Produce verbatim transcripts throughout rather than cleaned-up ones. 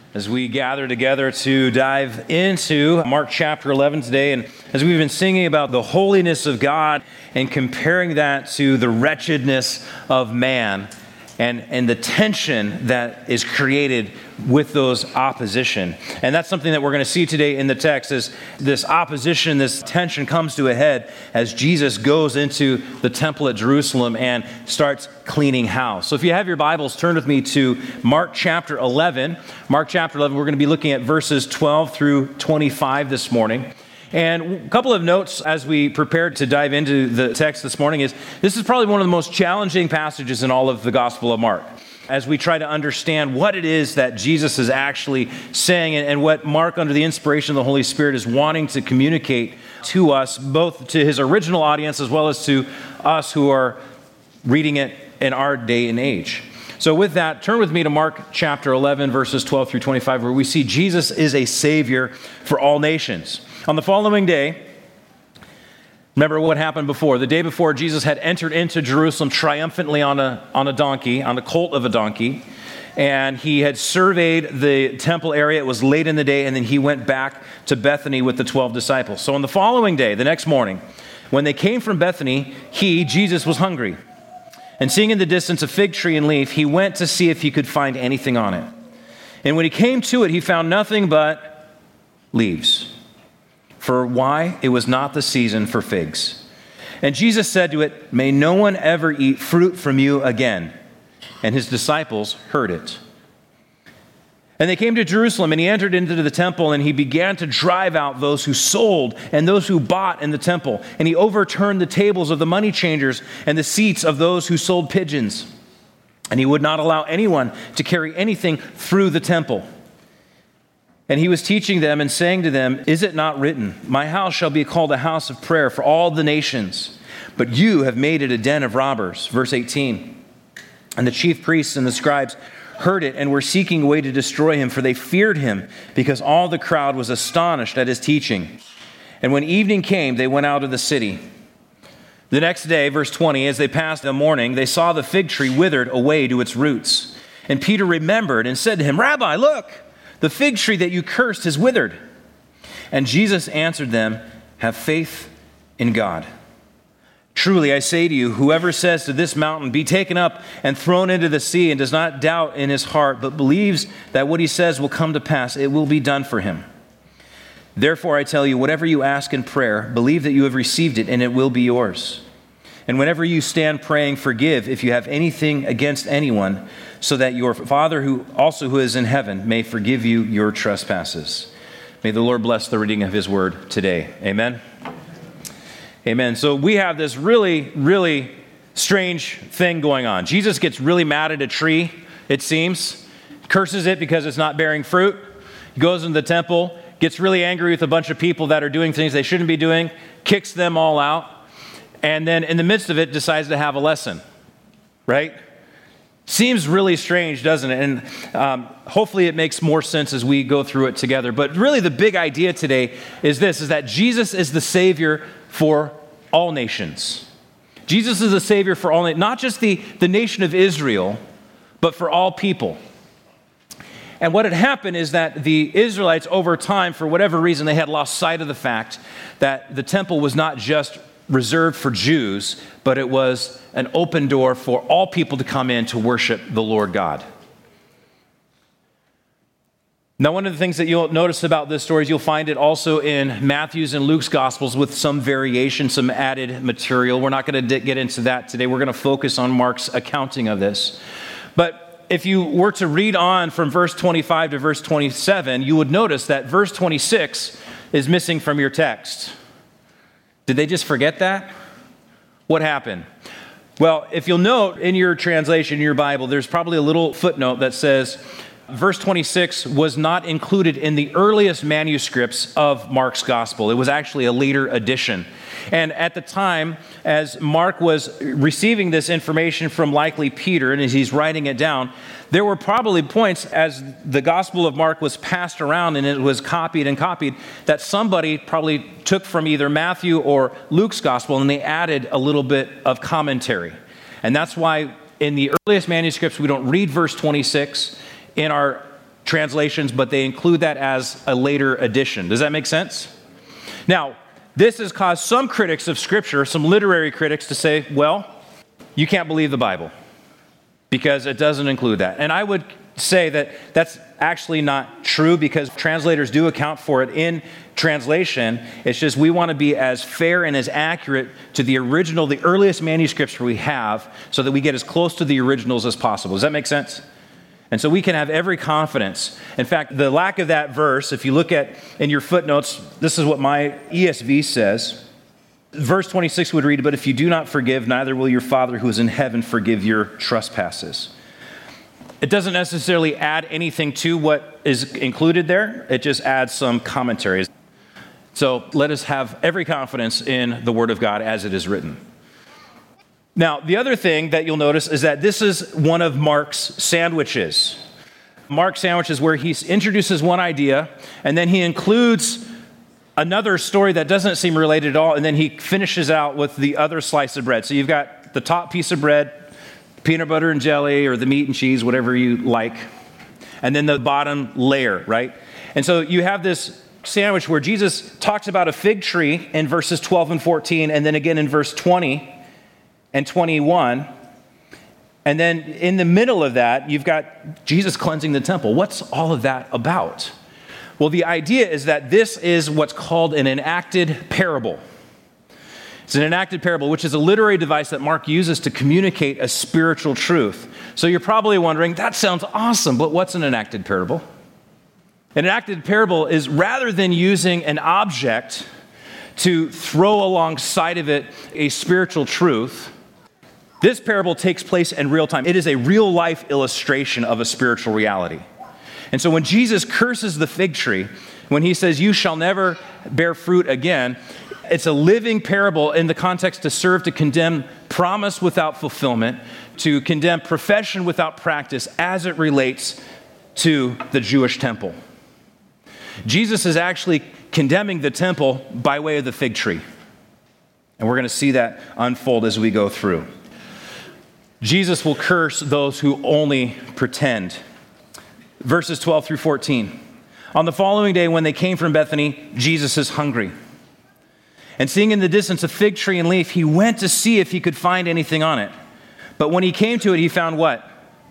as we gather together to dive into Mark chapter eleven today. And as we've been singing about the holiness of God and comparing that to the wretchedness of man and, and the tension that is created with those opposition. And that's something that we're going to see today in the text is this opposition, this tension comes to a head as Jesus goes into the temple at Jerusalem and starts cleaning house. So if you have your Bibles, turn with me to Mark chapter eleven. Mark chapter eleven, we're going to be looking at verses twelve through twenty-five this morning. And a couple of notes as we prepare to dive into the text this morning is this is probably one of the most challenging passages in all of the Gospel of Mark, as we try to understand what it is that Jesus is actually saying and what Mark, under the inspiration of the Holy Spirit, is wanting to communicate to us, both to his original audience as well as to us who are reading it in our day and age. So with that, turn with me to Mark chapter eleven, verses twelve through twenty-five, where we see Jesus is a Savior for all nations. On the following day, remember what happened before. The day before, Jesus had entered into Jerusalem triumphantly on a, on a donkey, on the colt of a donkey, and he had surveyed the temple area. It was late in the day, and then he went back to Bethany with the twelve disciples. So on the following day, the next morning, when they came from Bethany, he, Jesus, was hungry. And seeing in the distance a fig tree and leaf, he went to see if he could find anything on it. And when he came to it, he found nothing but leaves. For why? It was not the season for figs. And Jesus said to it, "May no one ever eat fruit from you again." And his disciples heard it. And they came to Jerusalem, and he entered into the temple, and he began to drive out those who sold and those who bought in the temple. And he overturned the tables of the money changers and the seats of those who sold pigeons. And he would not allow anyone to carry anything through the temple. And he was teaching them and saying to them, "Is it not written, 'My house shall be called a house of prayer for all the nations'? But you have made it a den of robbers." Verse eighteen. And the chief priests and the scribes heard it and were seeking a way to destroy him, for they feared him, because all the crowd was astonished at his teaching. And when evening came, they went out of the city. The next day, verse twenty, as they passed the morning, they saw the fig tree withered away to its roots. And Peter remembered and said to him, "Rabbi, look! The fig tree that you cursed has withered." And Jesus answered them, "Have faith in God. Truly I say to you, whoever says to this mountain, 'Be taken up and thrown into the sea,' and does not doubt in his heart, but believes that what he says will come to pass, it will be done for him. Therefore I tell you, whatever you ask in prayer, believe that you have received it, and it will be yours. And whenever you stand praying, forgive if you have anything against anyone, so that your Father who also who is in heaven may forgive you your trespasses." May the Lord bless the reading of his word today. Amen. Amen. So we have this really, really strange thing going on. Jesus gets really mad at a tree, it seems, curses it because it's not bearing fruit. He goes into the temple, gets really angry with a bunch of people that are doing things they shouldn't be doing, kicks them all out. And then in the midst of it, decides to have a lesson, right? Seems really strange, doesn't it? And um, hopefully it makes more sense as we go through it together. But really the big idea today is this, is that Jesus is the Savior for all nations. Jesus is the Savior for all nations, not just the, the nation of Israel, but for all people. And what had happened is that the Israelites over time, for whatever reason, they had lost sight of the fact that the temple was not just reserved for Jews, but it was an open door for all people to come in to worship the Lord God. Now, one of the things that you'll notice about this story is you'll find it also in Matthew's and Luke's Gospels with some variation, some added material. We're not going to get into that today. We're going to focus on Mark's accounting of this. But if you were to read on from verse twenty-five to verse twenty-seven, you would notice that verse twenty-six is missing from your text. Did they just forget that? What happened? Well, if you'll note in your translation, in your Bible, there's probably a little footnote that says, verse twenty-six was not included in the earliest manuscripts of Mark's gospel. It was actually a later addition. And at the time, as Mark was receiving this information from likely Peter, and as he's writing it down, there were probably points as the Gospel of Mark was passed around and it was copied and copied that somebody probably took from either Matthew or Luke's Gospel and they added a little bit of commentary. And that's why in the earliest manuscripts we don't read verse twenty-six. In our translations, but they include that as a later addition. Does that make sense? Now, this has caused some critics of Scripture, some literary critics, to say, well, you can't believe the Bible because it doesn't include that. And I would say that that's actually not true because translators do account for it in translation. It's just we want to be as fair and as accurate to the original, the earliest manuscripts we have, so that we get as close to the originals as possible. Does that make sense? And so we can have every confidence. In fact, the lack of that verse, if you look at in your footnotes, this is what my E S V says. Verse twenty-six would read, "But if you do not forgive, neither will your Father who is in heaven forgive your trespasses." It doesn't necessarily add anything to what is included there. It just adds some commentaries. So let us have every confidence in the Word of God as it is written. Now, the other thing that you'll notice is that this is one of Mark's sandwiches. Mark's sandwich is where he introduces one idea, and then he includes another story that doesn't seem related at all, and then he finishes out with the other slice of bread. So you've got the top piece of bread, peanut butter and jelly, or the meat and cheese, whatever you like, and then the bottom layer, right? And so you have this sandwich where Jesus talks about a fig tree in verses twelve and fourteen, and then again in verse twenty and twenty-one. And then in the middle of that, you've got Jesus cleansing the temple. What's all of that about? Well, the idea is that this is what's called an enacted parable. It's an enacted parable, which is a literary device that Mark uses to communicate a spiritual truth. So you're probably wondering, that sounds awesome, but what's an enacted parable? An enacted parable is rather than using an object to throw alongside of it a spiritual truth, this parable takes place in real time. It is a real life illustration of a spiritual reality. And so when Jesus curses the fig tree, when he says, "You shall never bear fruit again," it's a living parable in the context to serve to condemn promise without fulfillment, to condemn profession without practice as it relates to the Jewish temple. Jesus is actually condemning the temple by way of the fig tree. And we're going to see that unfold as we go through. Jesus will curse those who only pretend. Verses twelve through fourteen. On the following day, when they came from Bethany, Jesus is hungry. And seeing in the distance a fig tree and leaf, he went to see if he could find anything on it. But when he came to it, he found what?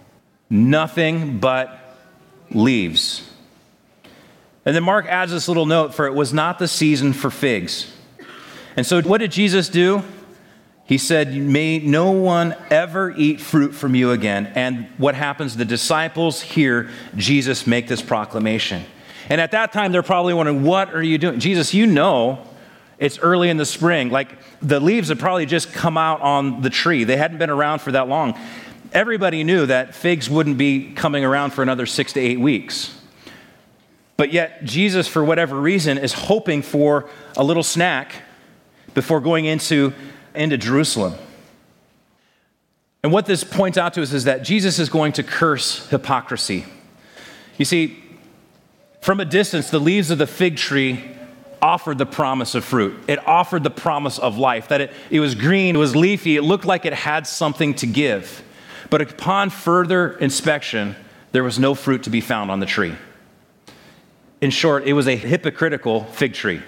Nothing but leaves. And then Mark adds this little note, for it was not the season for figs. And so what did Jesus do? He said, "May no one ever eat fruit from you again." And what happens? The disciples hear Jesus make this proclamation. And at that time, they're probably wondering, what are you doing? Jesus, you know it's early in the spring. Like, the leaves had probably just come out on the tree. They hadn't been around for that long. Everybody knew that figs wouldn't be coming around for another six to eight weeks. But yet, Jesus, for whatever reason, is hoping for a little snack before going into, into Jerusalem. And what this points out to us is that Jesus is going to curse hypocrisy. You see, from a distance, the leaves of the fig tree offered the promise of fruit. It offered the promise of life, that it, it was green, it was leafy, it looked like it had something to give. But upon further inspection, there was no fruit to be found on the tree. In short, it was a hypocritical fig tree,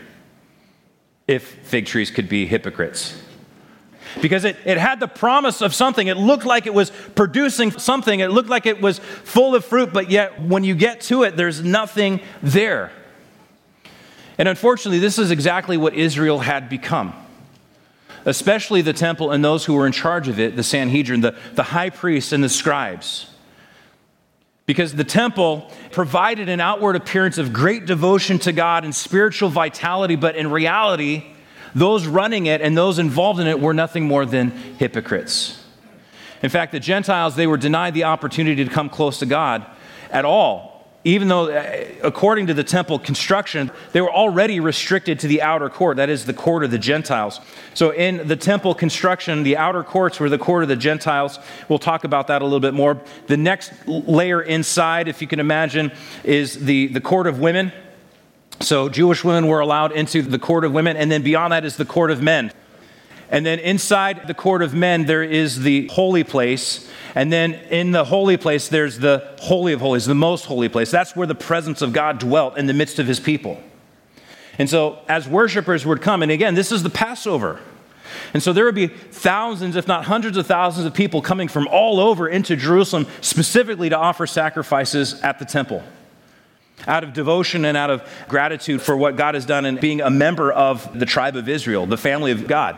if fig trees could be hypocrites. Because it, it had the promise of something. It looked like it was producing something. It looked like it was full of fruit, but yet when you get to it, there's nothing there. And unfortunately, this is exactly what Israel had become, especially the temple and those who were in charge of it, the Sanhedrin, the, the high priests and the scribes. Because the temple provided an outward appearance of great devotion to God and spiritual vitality, but in reality, those running it and those involved in it were nothing more than hypocrites. In fact, the Gentiles, they were denied the opportunity to come close to God at all. Even though, according to the temple construction, they were already restricted to the outer court, that is the court of the Gentiles. So in the temple construction, the outer courts were the court of the Gentiles. We'll talk about that a little bit more. The next layer inside, if you can imagine, is the, the court of women. So Jewish women were allowed into the court of women, and then beyond that is the court of men. And then inside the court of men, there is the holy place. And then in the holy place, there's the Holy of Holies, the most holy place. That's where the presence of God dwelt in the midst of his people. And so as worshipers would come, and again, this is the Passover. And so there would be thousands, if not hundreds of thousands of people coming from all over into Jerusalem, specifically to offer sacrifices at the temple, out of devotion and out of gratitude for what God has done in being a member of the tribe of Israel, the family of God.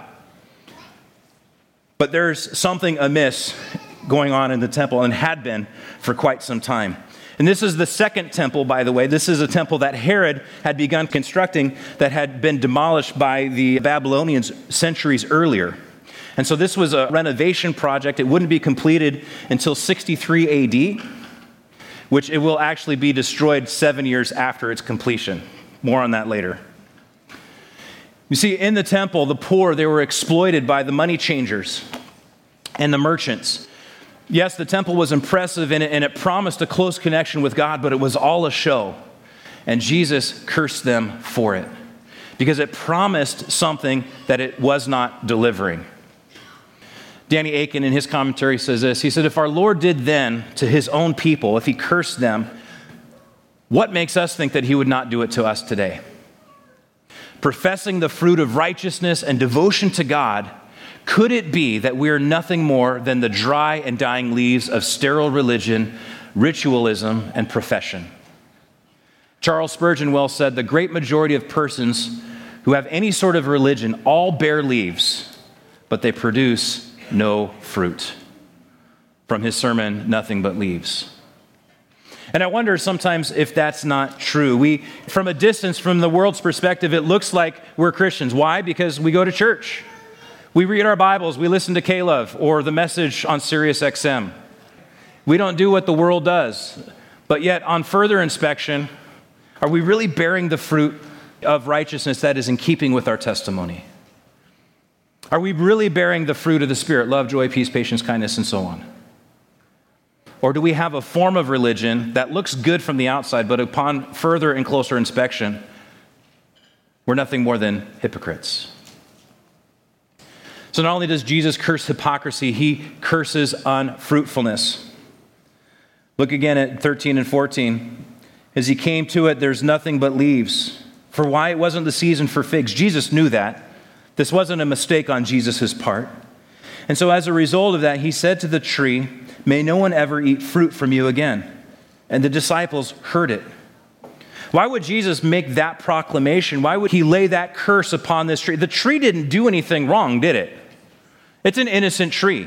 But there's something amiss going on in the temple, and had been for quite some time. And this is the second temple, by the way. This is a temple that Herod had begun constructing that had been demolished by the Babylonians centuries earlier. And so this was a renovation project. It wouldn't be completed until sixty-three A D, which it will actually be destroyed seven years after its completion. More on that later. You see, in the temple, the poor, they were exploited by the money changers and the merchants. Yes, the temple was impressive and it, and it promised a close connection with God, but it was all a show. And Jesus cursed them for it because it promised something that it was not delivering. Danny Akin in his commentary says this. He said, if our Lord did then to his own people, if he cursed them, what makes us think that he would not do it to us today? Professing the fruit of righteousness and devotion to God, could it be that we are nothing more than the dry and dying leaves of sterile religion, ritualism, and profession? Charles Spurgeon well said, the great majority of persons who have any sort of religion all bear leaves, but they produce no fruit. From his sermon, Nothing But Leaves. And I wonder sometimes if that's not true. We, from a distance, from the world's perspective, it looks like we're Christians. Why? Because we go to church. We read our Bibles, we listen to K-Love or the message on Sirius X M. We don't do what the world does. But yet, on further inspection, are we really bearing the fruit of righteousness that is in keeping with our testimony? Are we really bearing the fruit of the Spirit, love, joy, peace, patience, kindness, and so on? Or do we have a form of religion that looks good from the outside, but upon further and closer inspection, we're nothing more than hypocrites? So not only does Jesus curse hypocrisy, he curses unfruitfulness. Look again at thirteen and fourteen. As he came to it, there's nothing but leaves. For why? It wasn't the season for figs. Jesus knew that. This wasn't a mistake on Jesus' part. And so as a result of that, he said to the tree, may no one ever eat fruit from you again. And the disciples heard it. Why would Jesus make that proclamation? Why would he lay that curse upon this tree? The tree didn't do anything wrong, did it? It's an innocent tree.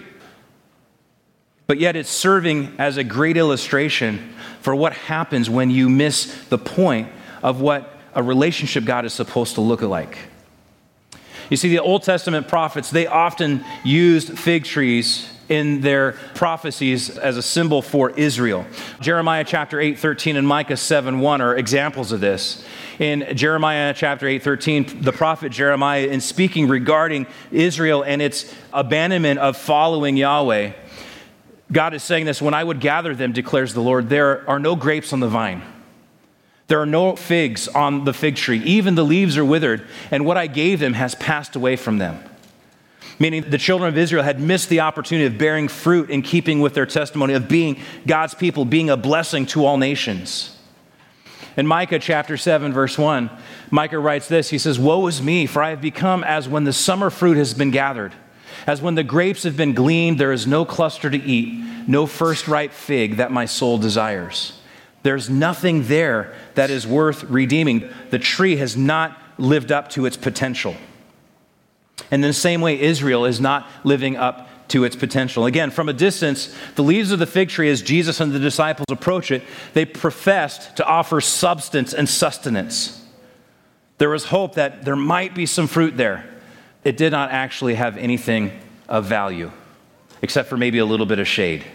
But yet it's serving as a great illustration for what happens when you miss the point of what a relationship God is supposed to look like. You see, the Old Testament prophets, they often used fig trees in their prophecies as a symbol for Israel. Jeremiah chapter eight thirteen and Micah seven one are examples of this. In Jeremiah chapter eight thirteen, the prophet Jeremiah, in speaking regarding Israel and its abandonment of following Yahweh, God is saying this, when I would gather them, declares the Lord, there are no grapes on the vine. There are no figs on the fig tree. Even the leaves are withered, and what I gave them has passed away from them. Meaning the children of Israel had missed the opportunity of bearing fruit in keeping with their testimony of being God's people, being a blessing to all nations. In Micah chapter seven, verse one, Micah writes this. He says, woe is me, for I have become as when the summer fruit has been gathered. As when the grapes have been gleaned, there is no cluster to eat, no first ripe fig that my soul desires. There's nothing there that is worth redeeming. The tree has not lived up to its potential. And in the same way, Israel is not living up to its potential. Again, from a distance, the leaves of the fig tree, as Jesus and the disciples approach it, they professed to offer substance and sustenance. There was hope that there might be some fruit there. It did not actually have anything of value, except for maybe a little bit of shade.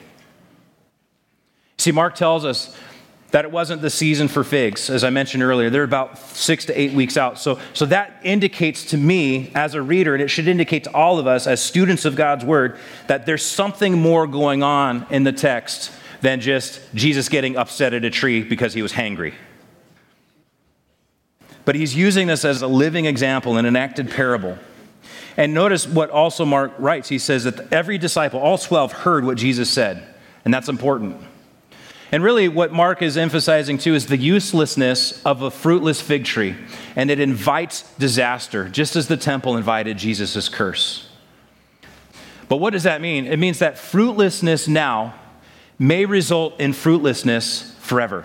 See, Mark tells us that it wasn't the season for figs, as I mentioned earlier. They're about six to eight weeks out. So, so that indicates to me as a reader, and it should indicate to all of us as students of God's word, that there's something more going on in the text than just Jesus getting upset at a tree because he was hangry. But he's using this as a living example, an enacted parable. And notice what also Mark writes. He says that every disciple, all twelve, heard what Jesus said. And that's important. And really what Mark is emphasizing too is the uselessness of a fruitless fig tree. And it invites disaster, just as the temple invited Jesus' curse. But what does that mean? It means that fruitlessness now may result in fruitlessness forever.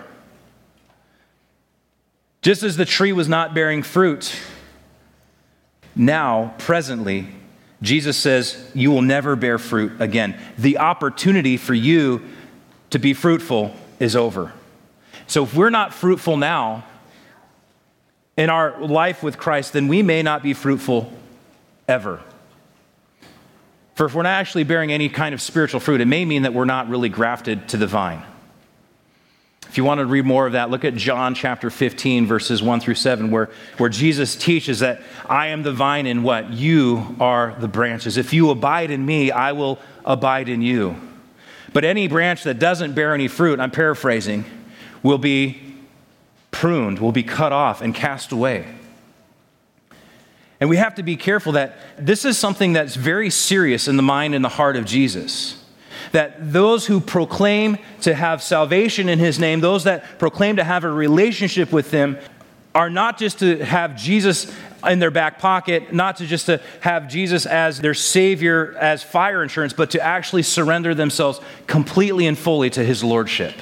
Just as the tree was not bearing fruit, now, presently, Jesus says, you will never bear fruit again. The opportunity for you to be fruitful is over. So if we're not fruitful now in our life with Christ, then we may not be fruitful ever. For if we're not actually bearing any kind of spiritual fruit, it may mean that we're not really grafted to the vine. If you want to read more of that, look at John chapter fifteen, verses one through seven, where, where Jesus teaches that I am the vine and what? You are the branches. If you abide in me, I will abide in you. But any branch that doesn't bear any fruit, I'm paraphrasing, will be pruned, will be cut off and cast away. And we have to be careful that this is something that's very serious in the mind and the heart of Jesus. That those who proclaim to have salvation in his name, those that proclaim to have a relationship with him, are not just to have Jesus in their back pocket, not to just to have Jesus as their Savior, as fire insurance, but to actually surrender themselves completely and fully to his lordship.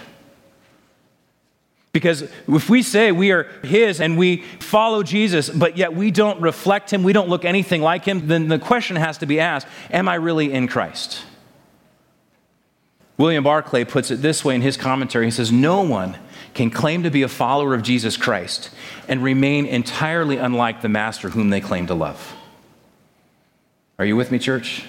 Because if we say we are his and we follow Jesus, but yet we don't reflect him, we don't look anything like him, then the question has to be asked, am I really in Christ? William Barclay puts it this way in his commentary. He says, no one can claim to be a follower of Jesus Christ and remain entirely unlike the master whom they claim to love. Are you with me, church?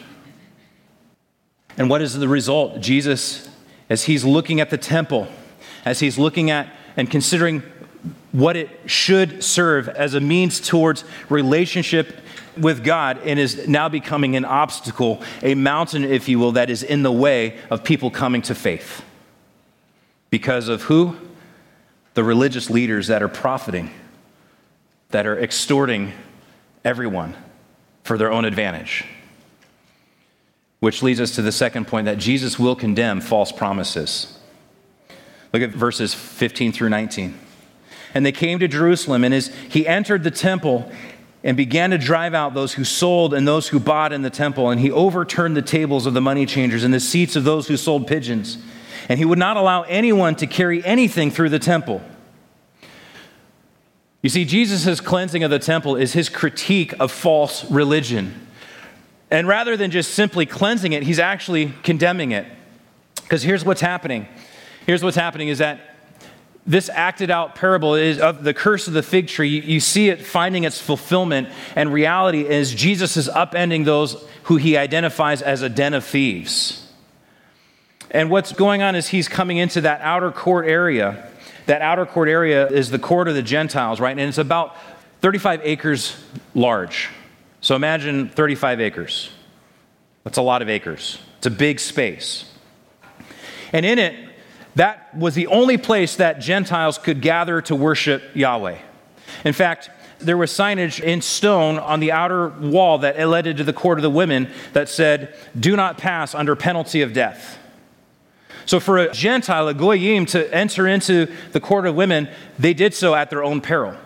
And what is the result? Jesus, as he's looking at the temple, as he's looking at and considering what it should serve as a means towards relationship with God, and is now becoming an obstacle, a mountain, if you will, that is in the way of people coming to faith. Because of who? The religious leaders that are profiting, that are extorting everyone for their own advantage. Which leads us to the second point, that Jesus will condemn false promises. Look at verses fifteen through nineteen. And they came to Jerusalem, and as he entered the temple and began to drive out those who sold and those who bought in the temple, and he overturned the tables of the money changers and the seats of those who sold pigeons. And he would not allow anyone to carry anything through the temple. You see, Jesus' cleansing of the temple is his critique of false religion. And rather than just simply cleansing it, he's actually condemning it. Because here's what's happening. Here's what's happening is that this acted out parable is of the curse of the fig tree. You, you see it finding its fulfillment, and reality is Jesus is upending those who he identifies as a den of thieves. And what's going on is he's coming into that outer court area. That outer court area is the court of the Gentiles, right? And it's about thirty-five acres large. So imagine thirty-five acres. That's a lot of acres. It's a big space. And in it, that was the only place that Gentiles could gather to worship Yahweh. In fact, there was signage in stone on the outer wall that led into the court of the women that said, do not pass under penalty of death. So for a Gentile, a Goyim, to enter into the court of women, they did so at their own peril.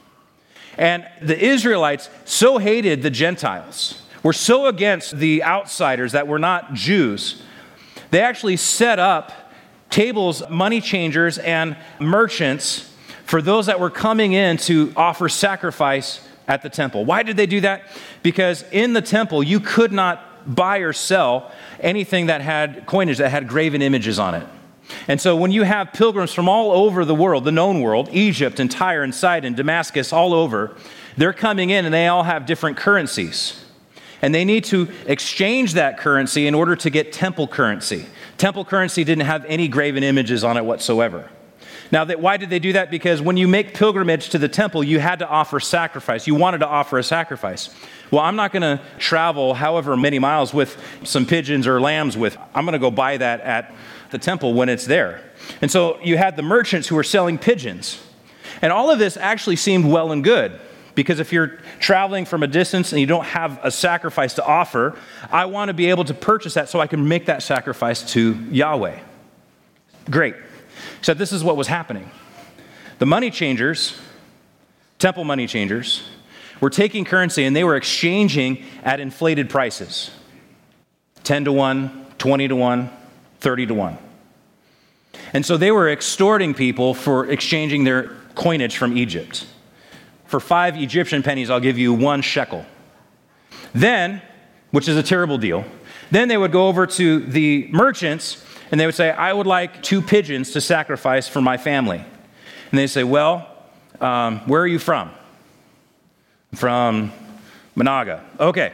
And the Israelites so hated the Gentiles, were so against the outsiders that were not Jews, they actually set up tables, money changers, and merchants for those that were coming in to offer sacrifice at the temple. Why did they do that? Because in the temple, you could not buy or sell anything that had coinage, that had graven images on it. And so when you have pilgrims from all over the world, the known world, Egypt and Tyre and Sidon, Damascus, all over, they're coming in and they all have different currencies. And they need to exchange that currency in order to get temple currency. Temple currency didn't have any graven images on it whatsoever. Now, that, why did they do that? Because when you make pilgrimage to the temple, you had to offer sacrifice. You wanted to offer a sacrifice. Well, I'm not going to travel however many miles with some pigeons or lambs with. I'm going to go buy that at the temple when it's there. And so you had the merchants who were selling pigeons. And all of this actually seemed well and good. Because if you're traveling from a distance and you don't have a sacrifice to offer, I want to be able to purchase that so I can make that sacrifice to Yahweh. Great. Except this is what was happening. The money changers, temple money changers, were taking currency and they were exchanging at inflated prices. ten to one, twenty to one, thirty to one. And so they were extorting people for exchanging their coinage from Egypt. For five Egyptian pennies, I'll give you one shekel. Then, which is a terrible deal, then they would go over to the merchants and they would say, I would like two pigeons to sacrifice for my family. And they say, well, um, where are you from? From Managa. Okay.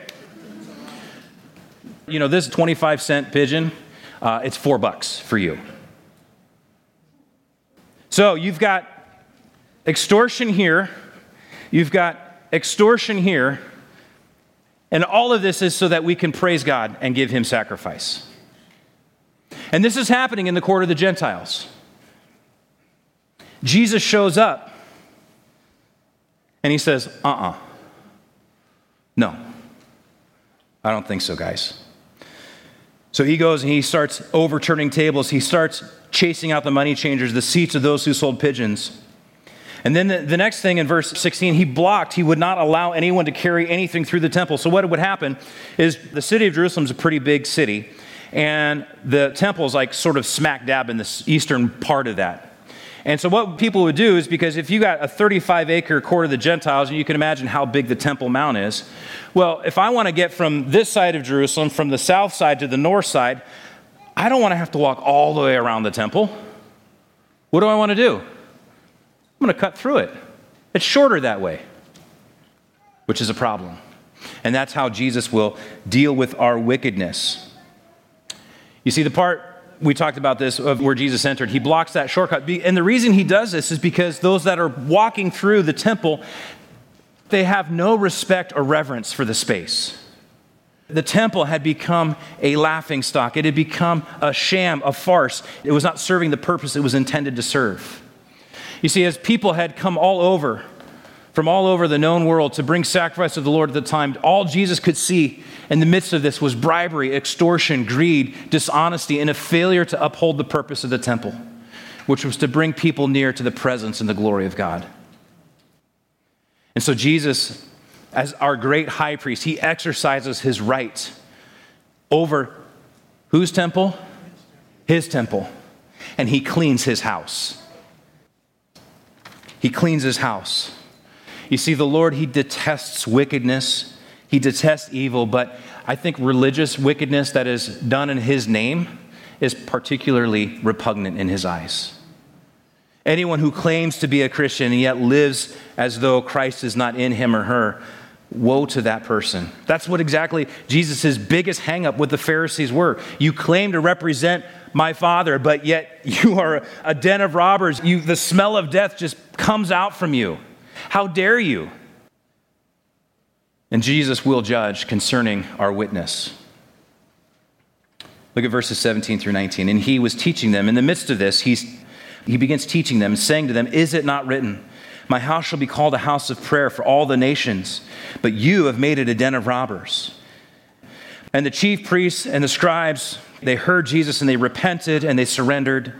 You know, this twenty-five cent pigeon, uh, it's four bucks for you. So you've got extortion here, you've got extortion here, and all of this is so that we can praise God and give him sacrifice. And this is happening in the court of the Gentiles. Jesus shows up and he says, uh-uh. No, I don't think so, guys. So he goes and he starts overturning tables. He starts chasing out the money changers, the seats of those who sold pigeons. And then the, the next thing in verse sixteen, he blocked, he would not allow anyone to carry anything through the temple. So what would happen is the city of Jerusalem is a pretty big city, and the temple is like sort of smack dab in the eastern part of that. And so what people would do is, because if you got a thirty-five acre court of the Gentiles, and you can imagine how big the Temple Mount is, well, if I want to get from this side of Jerusalem, from the south side to the north side, I don't want to have to walk all the way around the temple. What do I want to do? I'm going to cut through it. It's shorter that way, which is a problem. And that's how Jesus will deal with our wickedness. You see, the part we talked about this of where Jesus entered, he blocks that shortcut. And the reason he does this is because those that are walking through the temple, they have no respect or reverence for the space. The temple had become a laughingstock. It had become a sham, a farce. It was not serving the purpose it was intended to serve. You see, as people had come all over, from all over the known world to bring sacrifice to the Lord at the time, all Jesus could see in the midst of this was bribery, extortion, greed, dishonesty, and a failure to uphold the purpose of the temple, which was to bring people near to the presence and the glory of God. And so Jesus, as our great high priest, he exercises his right over whose temple? His temple. And he cleans his house. He cleans his house. You see, the Lord, he detests wickedness. He detests evil, but I think religious wickedness that is done in his name is particularly repugnant in his eyes. Anyone who claims to be a Christian and yet lives as though Christ is not in him or her, woe to that person. That's what exactly Jesus' biggest hang-up with the Pharisees were. You claim to represent my Father, but yet you are a den of robbers. You, the smell of death just comes out from you. How dare you? And Jesus will judge concerning our witness. Look at verses seventeen through nineteen. And he was teaching them. In the midst of this, he's, he begins teaching them, saying to them, is it not written, my house shall be called a house of prayer for all the nations, but you have made it a den of robbers. And the chief priests and the scribes, they heard Jesus and they repented and they surrendered.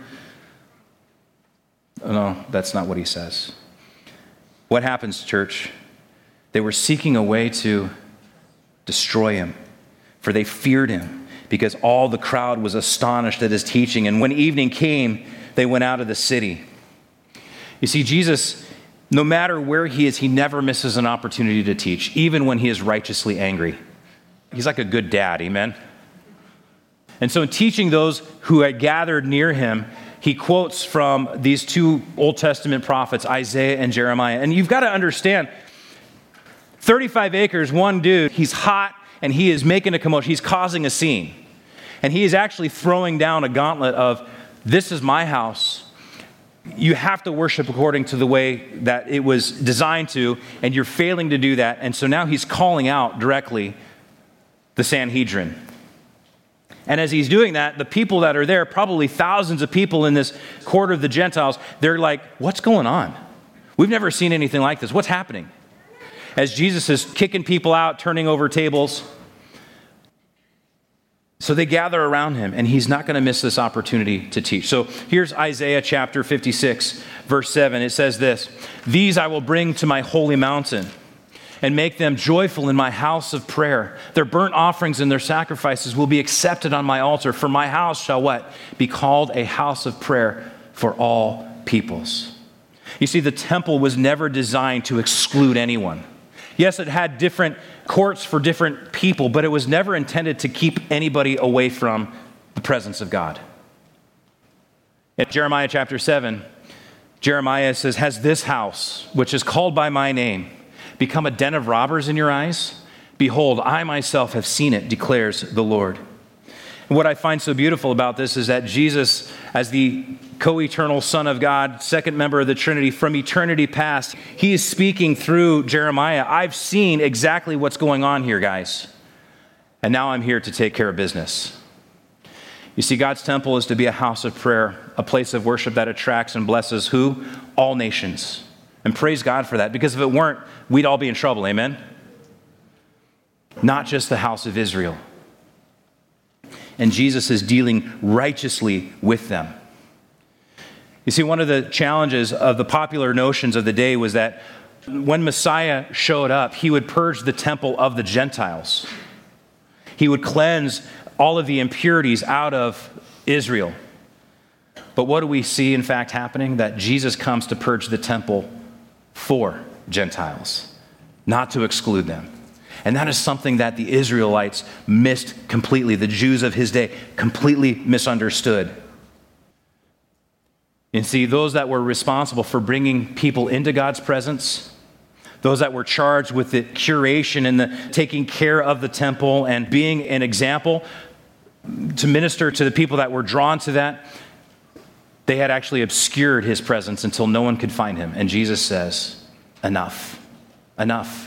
Oh, no, that's not what he says. What happens, church? They were seeking a way to destroy him, for they feared him, because all the crowd was astonished at his teaching. And when evening came, they went out of the city. You see, Jesus, no matter where he is, he never misses an opportunity to teach, even when he is righteously angry. He's like a good dad, amen? And so in teaching those who had gathered near him, he quotes from these two Old Testament prophets, Isaiah and Jeremiah. And you've got to understand, thirty-five acres, one dude, he's hot and he is making a commotion. He's causing a scene. And he is actually throwing down a gauntlet of, this is my house. You have to worship according to the way that it was designed to, and you're failing to do that. And so now he's calling out directly the Sanhedrin. And as he's doing that, the people that are there, probably thousands of people in this court of the Gentiles, they're like, what's going on? We've never seen anything like this. What's happening? as Jesus is kicking people out, turning over tables. So they gather around him, and he's not going to miss this opportunity to teach. So here's Isaiah chapter fifty-six, verse seven. It says this, "These I will bring to my holy mountain and make them joyful in my house of prayer. Their burnt offerings and their sacrifices will be accepted on my altar. For my house shall" what? "Be called a house of prayer for all peoples." You see, the temple was never designed to exclude anyone. Yes, it had different courts for different people, but it was never intended to keep anybody away from the presence of God. In Jeremiah chapter seven, Jeremiah says, "Has this house, which is called by my name, become a den of robbers in your eyes? Behold, I myself have seen it, declares the Lord." And what I find so beautiful about this is that Jesus, as the co-eternal Son of God, second member of the Trinity from eternity past, he is speaking through Jeremiah. I've seen exactly what's going on here, guys. And now I'm here to take care of business. You see, God's temple is to be a house of prayer, a place of worship that attracts and blesses who? All nations. And praise God for that, because if it weren't, we'd all be in trouble, amen? Not just the house of Israel. And Jesus is dealing righteously with them. You see, one of the challenges of the popular notions of the day was that when Messiah showed up, he would purge the temple of the Gentiles. He would cleanse all of the impurities out of Israel. But what do we see, in fact, happening? That Jesus comes to purge the temple for Gentiles, not to exclude them. And that is something that the Israelites missed completely. The Jews of his day completely misunderstood. And see, those that were responsible for bringing people into God's presence, those that were charged with the curation and the taking care of the temple and being an example to minister to the people that were drawn to that, they had actually obscured his presence until no one could find him. And Jesus says, enough, enough.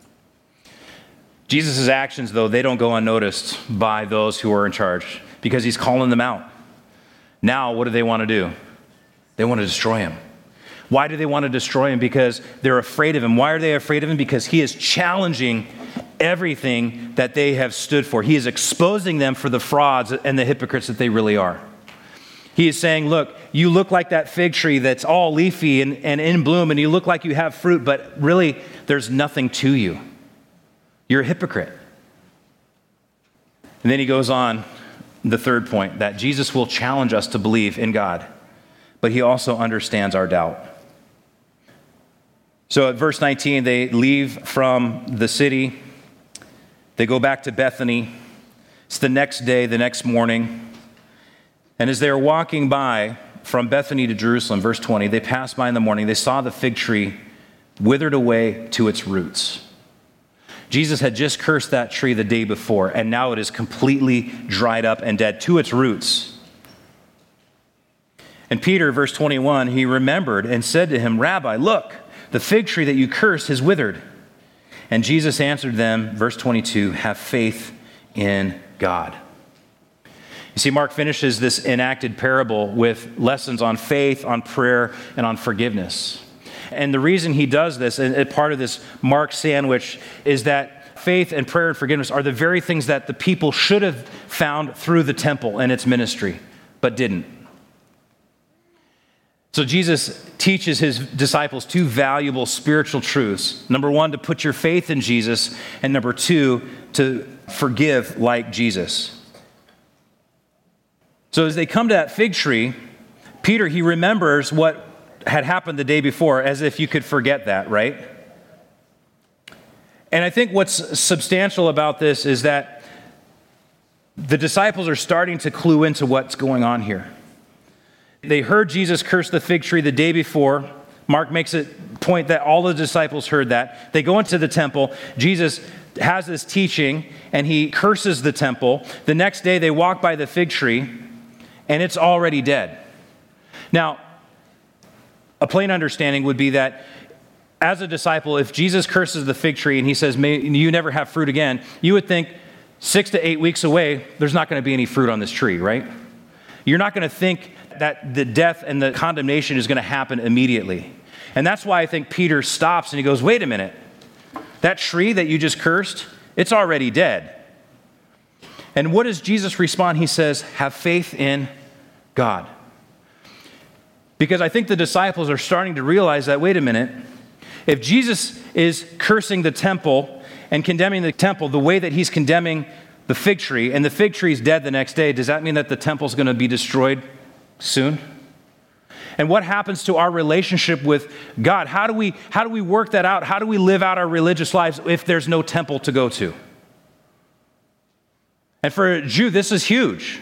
Jesus' actions, though, they don't go unnoticed by those who are in charge because he's calling them out. Now, what do they want to do? They want to destroy him. Why do they want to destroy him? Because they're afraid of him. Why are they afraid of him? Because he is challenging everything that they have stood for. He is exposing them for the frauds and the hypocrites that they really are. He is saying, look, you look like that fig tree that's all leafy and, and in bloom, and you look like you have fruit, but really there's nothing to you. You're a hypocrite. And then he goes on, the third point, that Jesus will challenge us to believe in God, but he also understands our doubt. So at verse nineteen, they leave from the city. They go back to Bethany. It's the next day, the next morning. And as they are walking by from Bethany to Jerusalem, verse twenty, they passed by in the morning. They saw the fig tree withered away to its roots. Jesus had just cursed that tree the day before, and now it is completely dried up and dead to its roots. And Peter, verse twenty-one, he remembered and said to him, Rabbi, look, the fig tree that you cursed has withered. And Jesus answered them, verse twenty-two, have faith in God. You see, Mark finishes this enacted parable with lessons on faith, on prayer, and on forgiveness. And the reason he does this, and part of this Mark sandwich, is that faith and prayer and forgiveness are the very things that the people should have found through the temple and its ministry, but didn't. So Jesus teaches his disciples two valuable spiritual truths. Number one, to put your faith in Jesus, and number two, to forgive like Jesus. So as they come to that fig tree, Peter, he remembers what had happened the day before, as if you could forget that, right? And I think what's substantial about this is that the disciples are starting to clue into what's going on here. They heard Jesus curse the fig tree the day before. Mark makes it point that all the disciples heard that. They go into the temple. Jesus has this teaching, and he curses the temple. The next day, they walk by the fig tree, and it's already dead. Now, a plain understanding would be that as a disciple, if Jesus curses the fig tree and he says, may you never have fruit again, you would think six to eight weeks away, there's not going to be any fruit on this tree, right? You're not going to think that the death and the condemnation is going to happen immediately. And that's why I think Peter stops and he goes, wait a minute. That tree that you just cursed, it's already dead. And what does Jesus respond? He says, have faith in God. Because I think the disciples are starting to realize that, wait a minute, if Jesus is cursing the temple and condemning the temple the way that he's condemning the fig tree, and the fig tree is dead the next day, does that mean that the temple's going to be destroyed soon? And what happens to our relationship with God? How do we, how do we work that out? How do we live out our religious lives if there's no temple to go to? And for a Jew, this is huge.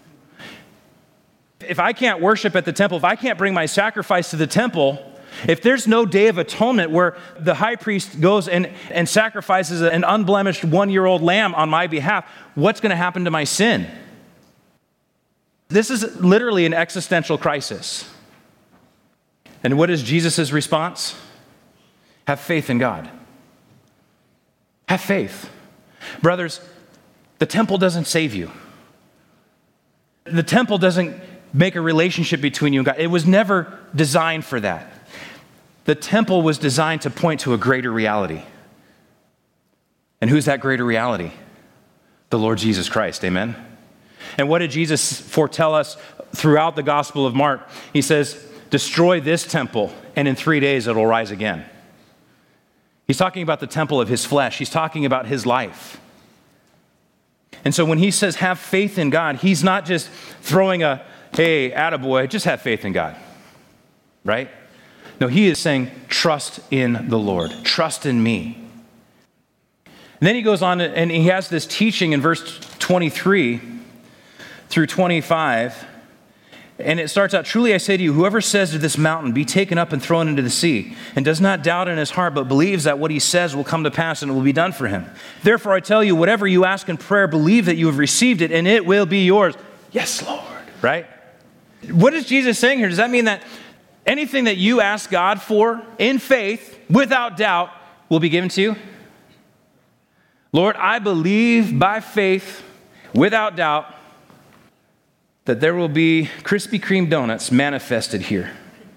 If I can't worship at the temple, if I can't bring my sacrifice to the temple, if there's no day of atonement where the high priest goes and, and sacrifices an unblemished one-year-old lamb on my behalf, what's going to happen to my sin? This is literally an existential crisis. And what is Jesus' response? Have faith in God. Have faith. Brothers, the temple doesn't save you. The temple doesn't make a relationship between you and God. It was never designed for that. The temple was designed to point to a greater reality. And who's that greater reality? The Lord Jesus Christ, amen? And what did Jesus foretell us throughout the Gospel of Mark? He says, destroy this temple, and in three days it will rise again. He's talking about the temple of his flesh. He's talking about his life. And so when he says have faith in God, he's not just throwing a, hey, attaboy, just have faith in God, right? No, he is saying trust in the Lord. Trust in me. And then he goes on and he has this teaching in verse twenty-three through twenty-five. And it starts out, truly I say to you, whoever says to this mountain, be taken up and thrown into the sea, and does not doubt in his heart, but believes that what he says will come to pass and it will be done for him. Therefore I tell you, whatever you ask in prayer, believe that you have received it, and it will be yours. Yes, Lord. Right? What is Jesus saying here? Does that mean that anything that you ask God for in faith, without doubt, will be given to you? Lord, I believe by faith, without doubt, that there will be Krispy Kreme donuts manifested here.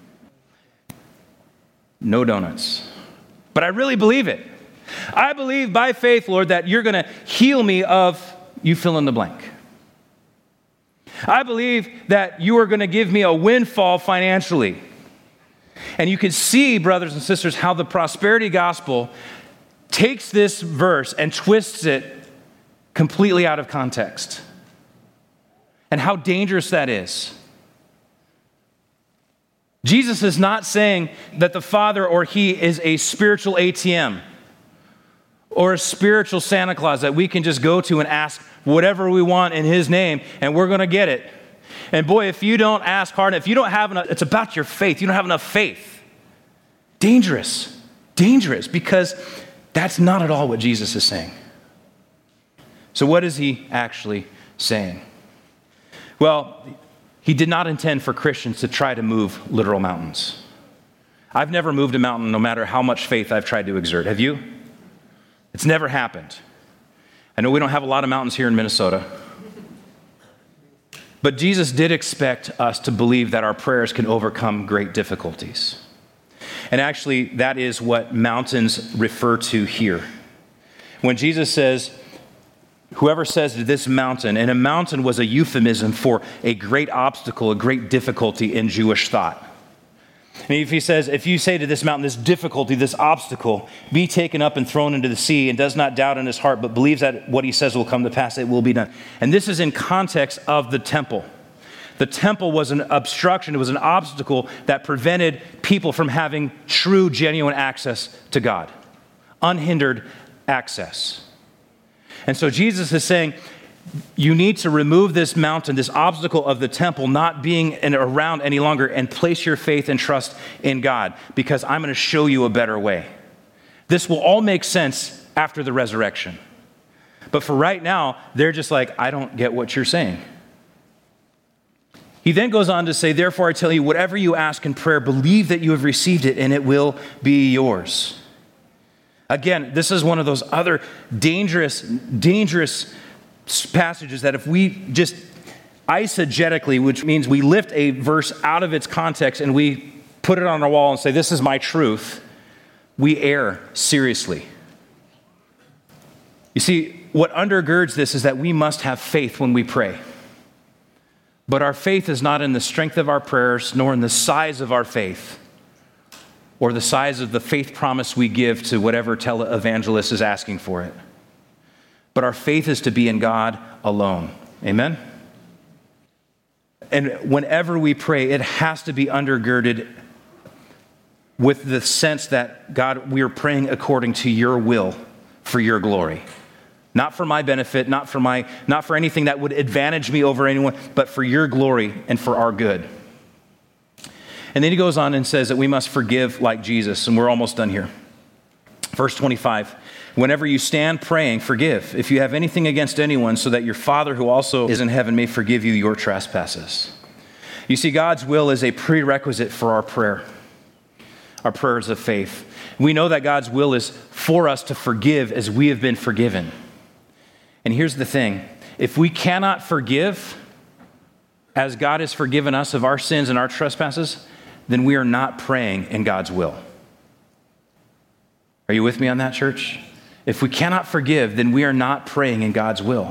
No donuts. But I really believe it. I believe by faith, Lord, that you're going to heal me of, you fill in the blank. I believe that you are going to give me a windfall financially. And you can see, brothers and sisters, how the prosperity gospel takes this verse and twists it completely out of context. And how dangerous that is. Jesus is not saying that the Father or he is a spiritual A T M or a spiritual Santa Claus that we can just go to and ask whatever we want in his name and we're going to get it. And boy, if you don't ask hard, if you don't have enough, it's about your faith. You don't have enough faith. Dangerous. Dangerous, because that's not at all what Jesus is saying. So what is he actually saying? Well, he did not intend for Christians to try to move literal mountains. I've never moved a mountain no matter how much faith I've tried to exert. Have you? It's never happened. I know we don't have a lot of mountains here in Minnesota. But Jesus did expect us to believe that our prayers can overcome great difficulties. And actually, that is what mountains refer to here. When Jesus says, whoever says to this mountain, and a mountain was a euphemism for a great obstacle, a great difficulty in Jewish thought. And if he says, if you say to this mountain, this difficulty, this obstacle, be taken up and thrown into the sea, and does not doubt in his heart, but believes that what he says will come to pass, it will be done. And this is in context of the temple. The temple was an obstruction, it was an obstacle that prevented people from having true, genuine access to God. Unhindered access. And so Jesus is saying, you need to remove this mountain, this obstacle of the temple not being in, around any longer, and place your faith and trust in God, because I'm going to show you a better way. This will all make sense after the resurrection. But for right now, they're just like, I don't get what you're saying. He then goes on to say, therefore I tell you, whatever you ask in prayer, believe that you have received it, and it will be yours. Again, this is one of those other dangerous, dangerous passages that if we just eisegetically, which means we lift a verse out of its context and we put it on our wall and say, this is my truth, we err seriously. You see, what undergirds this is that we must have faith when we pray. But our faith is not in the strength of our prayers, nor in the size of our faith, or the size of the faith promise we give to whatever televangelist is asking for it. But our faith is to be in God alone. Amen? And whenever we pray, it has to be undergirded with the sense that, God, we are praying according to your will for your glory. Not for my benefit, not for my, not for anything that would advantage me over anyone, but for your glory and for our good. And then he goes on and says that we must forgive like Jesus, and we're almost done here. Verse twenty-five, whenever you stand praying, forgive if you have anything against anyone, so that your Father who also is in heaven may forgive you your trespasses. You see, God's will is a prerequisite for our prayer, our prayers of faith. We know that God's will is for us to forgive as we have been forgiven. And here's the thing, if we cannot forgive as God has forgiven us of our sins and our trespasses, then we are not praying in God's will. Are you with me on that, church? If we cannot forgive, then we are not praying in God's will.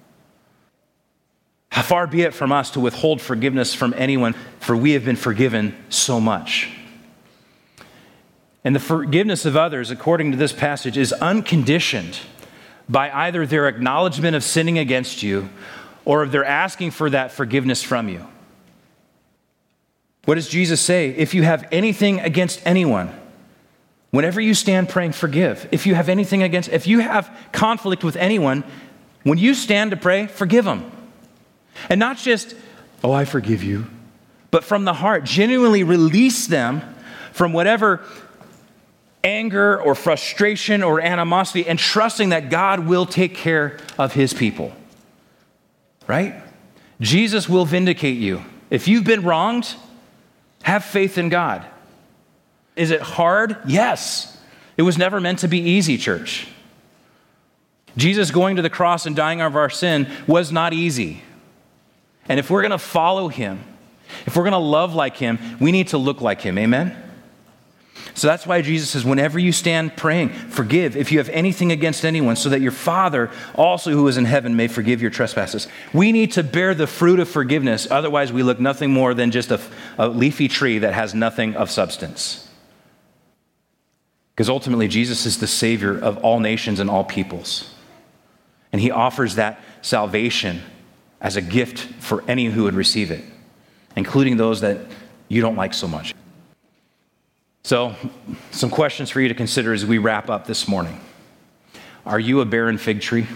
How far be it from us to withhold forgiveness from anyone, for we have been forgiven so much. And the forgiveness of others, according to this passage, is unconditioned by either their acknowledgement of sinning against you or if they're asking for that forgiveness from you. What does Jesus say? If you have anything against anyone, whenever you stand praying, forgive. If you have anything against, if you have conflict with anyone, when you stand to pray, forgive them. And not just, oh, I forgive you, but from the heart, genuinely release them from whatever anger or frustration or animosity, and trusting that God will take care of his people. Right? Jesus will vindicate you. If you've been wronged, have faith in God. Is it hard? Yes. It was never meant to be easy, church. Jesus going to the cross and dying of our sin was not easy. And if we're going to follow him, if we're going to love like him, we need to look like him. Amen? So that's why Jesus says, whenever you stand praying, forgive if you have anything against anyone, so that your Father also who is in heaven may forgive your trespasses. We need to bear the fruit of forgiveness. Otherwise, we look nothing more than just a, a leafy tree that has nothing of substance. Because ultimately, Jesus is the Savior of all nations and all peoples. And he offers that salvation as a gift for any who would receive it, including those that you don't like so much. So, some questions for you to consider as we wrap up this morning. Are you a barren fig tree?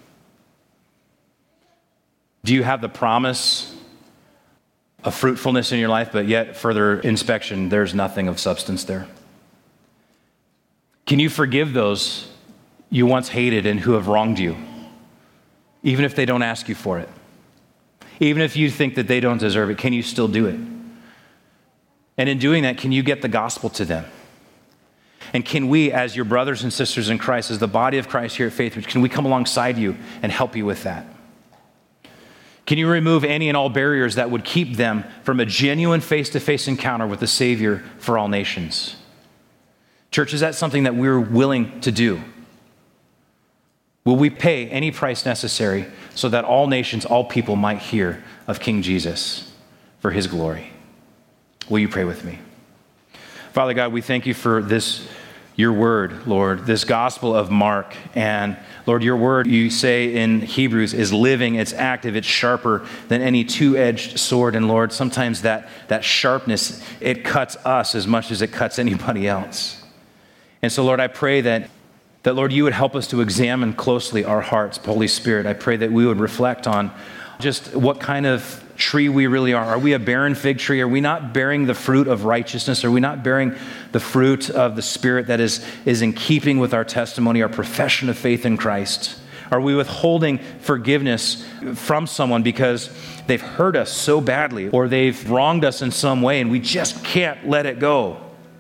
Do you have the promise of fruitfulness in your life, but yet further inspection, there's nothing of substance there? Can you forgive those you once hated and who have wronged you, even if they don't ask you for it? Even if you think that they don't deserve it, can you still do it? And in doing that, can you get the gospel to them? And can we, as your brothers and sisters in Christ, as the body of Christ here at Faithbridge, can we come alongside you and help you with that? Can you remove any and all barriers that would keep them from a genuine face-to-face encounter with the Savior for all nations? Church, is that something that we're willing to do? Will we pay any price necessary so that all nations, all people might hear of King Jesus for his glory? Will you pray with me? Father God, we thank you for this, your word, Lord, this gospel of Mark. And Lord, your word, you say in Hebrews, is living, it's active, it's sharper than any two-edged sword. And Lord, sometimes that, that sharpness, it cuts us as much as it cuts anybody else. And so, Lord, I pray that, that Lord, you would help us to examine closely our hearts. Holy Spirit, I pray that we would reflect on just what kind of tree we really are. Are we a barren fig tree? Are we not bearing the fruit of righteousness? Are we not bearing the fruit of the Spirit that is, is in keeping with our testimony, our profession of faith in Christ? Are we withholding forgiveness from someone because they've hurt us so badly or they've wronged us in some way and we just can't let it go?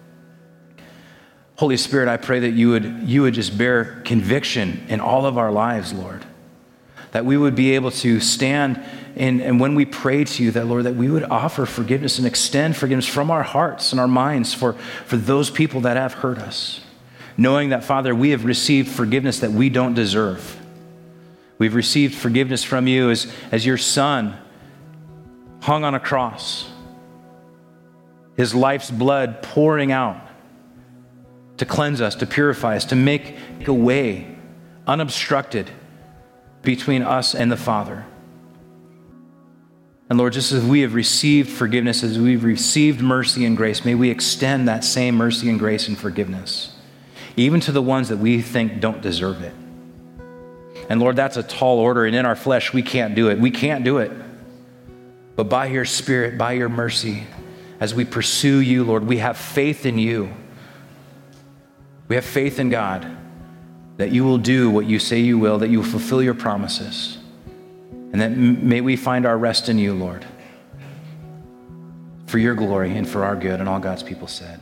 Holy Spirit, I pray that you would, you would just bear conviction in all of our lives, Lord. That we would be able to stand and, and when we pray to you, that Lord, that we would offer forgiveness and extend forgiveness from our hearts and our minds for, for those people that have hurt us. Knowing that, Father, we have received forgiveness that we don't deserve. We've received forgiveness from you as, as your Son hung on a cross, his life's blood pouring out to cleanse us, to purify us, to make a way unobstructed between us and the Father. And Lord, just as we have received forgiveness, as we've received mercy and grace, may we extend that same mercy and grace and forgiveness, even to the ones that we think don't deserve it. And Lord, that's a tall order, and in our flesh, we can't do it. We can't do it. But by your Spirit, by your mercy, as we pursue you, Lord, we have faith in you. We have faith in God that you will do what you say you will, that you will fulfill your promises. And that m- may we find our rest in you, Lord, for your glory and for our good. And all God's people said.